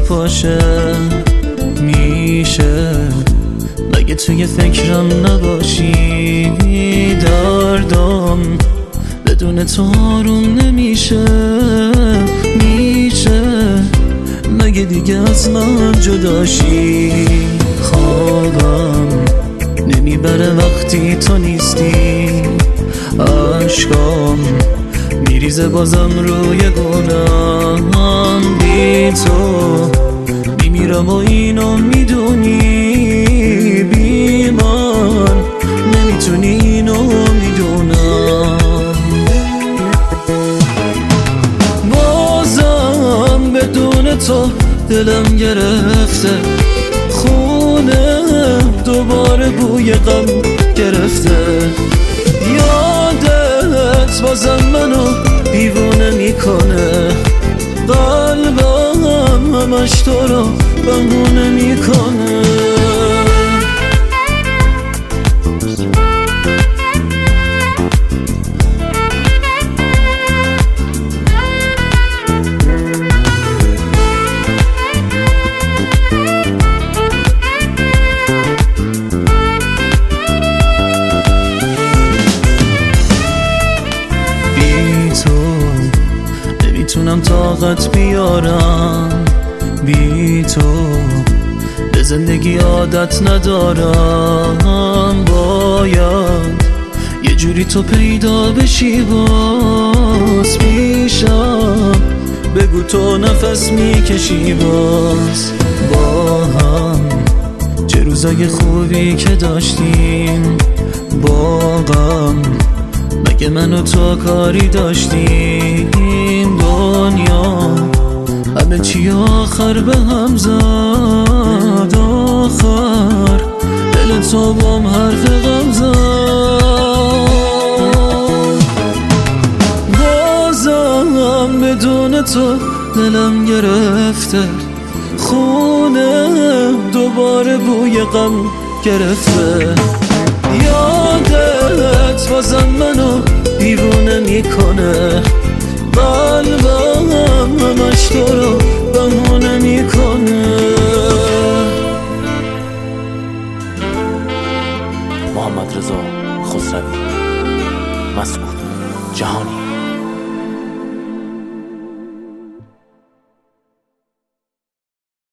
میپاشه. میشه مگه توی فکرم نباشی؟ دردم بدون تو آروم نمیشه. میشه مگه دیگه از من جداشی؟ خوابم نمیبره وقتی تو نیستی. عشقام میریزه بازم روی گونم. بی تو میمیرم و اینو میدونی. بی من نمیتونی اینو میدونم. بازم بدون تو دلم گرفته. خونه دوباره بوی غم گرفته. یادت بازم منو دیوونه میکنه. قلبم همش تو رو بهونه میکنه. نمیتونم طاقت بیارم. بی تو به زندگی عادت ندارم. باید یه جوری تو پیدا بشی باز پیشم. بگو تو نفس میکشی باز. با هم چه روزای خوبی که داشتیم. با غم مگه من و تو کاری داشتیم؟ دنیا همه چی آخر به هم زد. آخر دل تو بام حرف غم زد. بازم بدون تو دلم گرفته. خونه دوباره بوی غم گرفته. یادت بازم منو دیوونه میکنه. قلبم همش تو رو بهونه میکنه. محمد رضا خسروی، مسعود جهانی.